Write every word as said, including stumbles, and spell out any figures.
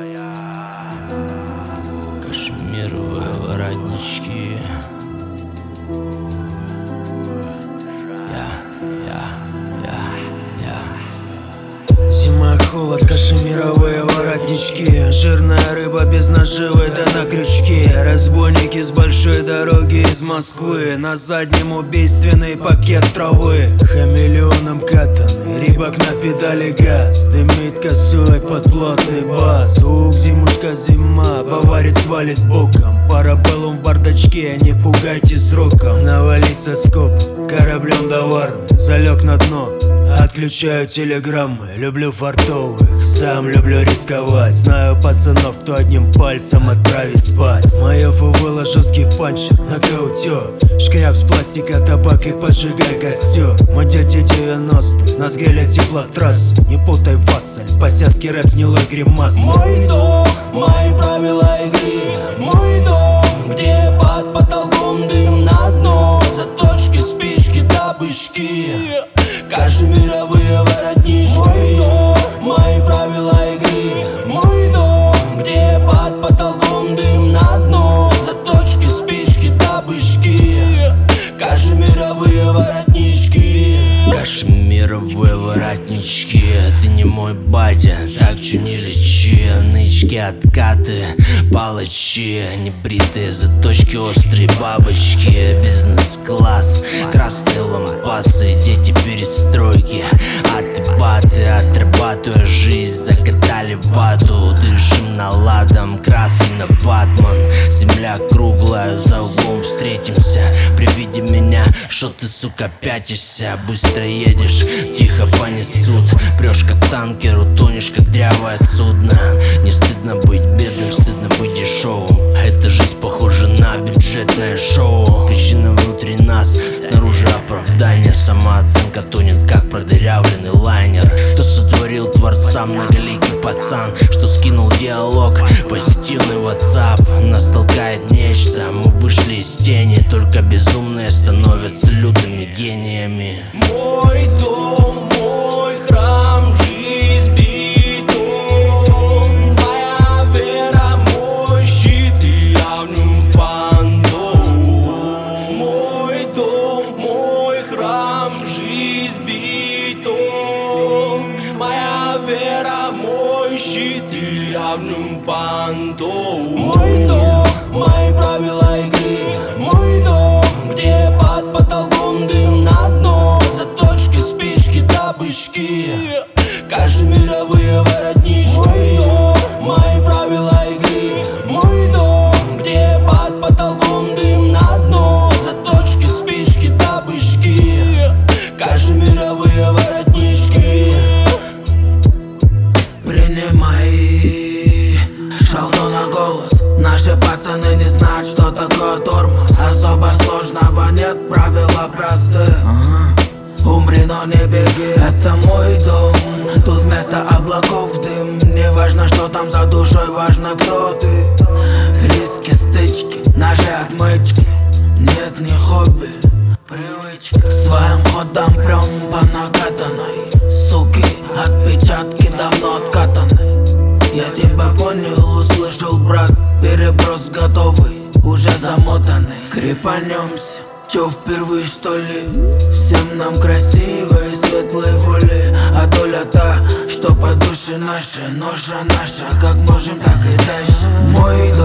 Кашемировые воротнички. Я, я, я, я. Зима, холод, кашемировые воротнички. Жирная рыба без наживы, да на крючки. Разбойники с большой дороги из Москвы. На заднем убийственный пакет травы. Хамелеоном катанный, рибак на педали газ. Дымит косой под плотный бас. Ух, зимушка, зима, баварец валит боком. Парабеллум в бардачке, не пугайте сроком. Навалиться скоп, кораблем товарным. Залег на дно, отключаю телеграммы. Люблю фартовых, сам люблю рисковать. Знаю пацанов, кто одним пальцем отправит спать. Мое фувело жесткий панчер, нокаутер. Шкряб с пластика, табак и поджигай костер. Мы дети девяностых, нас греля теплотрассы. Не путай фасоль, по-сяцки рэп с гнилой гримасы. Мой дом, мои правила игры. Мой дом, где под потолком дым на дно. Заточки, спички, добычки. Кашемировые воротнички. Мой дом, мои правила игры. Мой дом, где под потолком дым на дно. Заточки, спички, добычки. Кашемировые воротнички. Кашемировые воротнички. Ты не мой батя, так чё не лечи. Нычки, откаты, палачи. Небритые заточки, острые бабочки. Бизнес-класс, красные лампасы. Дети перестройки, аты-баты. Отрабатывая жизнь, закатали вату. Дышим наладом, краски на ватман. Земля круглая, за углом встретимся. При виде меня, что ты, сука, пятишься. Быстро едешь, тихо понесут. Прешь как танкер, утонешь как дрявое судно. Не стыдно быть бедным, стыдно быть дешевым. Эта жизнь похожа на бюджетное шоу. Причина внутри нас, снаружи оправдание. Самооценка тонет, как продырявленный лайнер. Кто сотворил творца, многоликий пацан, что скинул диалог, позитивный WhatsApp. Нас толкает нечто, мы вышли из тени. Только безумные становятся лютыми гениями. Мой дом, мой храм, жизнь битум. Моя вера, мой щит, и я в нем фантом. Мой дом, мой храм, жизнь битум. Моя вера, мой щит, и я в нем фантом. Мой дом, мои правила игры. Мой дом, где под потолком дым на дно. Заточки, спички, добычки. Кашемировые воротнички. Мой дом, мои правила игры. Мой дом, где под потолком дым на дно. Заточки, спички, добычки. Кашемировые воротнички. Принимай шалто на голос. Наши пацаны не знают, что такое тормоз. Особо сложного нет, правила просты. Ага. Умри, но не беги. Это мой дом, тут вместо облаков дым. Не важно, что там за душой, важно, кто ты. Риски, стычки, ножи, отмычки. Нет, не хобби, привычка. Своим ходом прям по накатанной. Суки, отпечатки давно откатаны. Я тебя понял, услышал, брат. Переброс готовый, уже замотанный. Крепанемся, чё впервые, что ли? Всем нам красивой, светлой воли. А доля та, что по душе нашей. Ноша наша, как можем, так и дальше. Мой дом.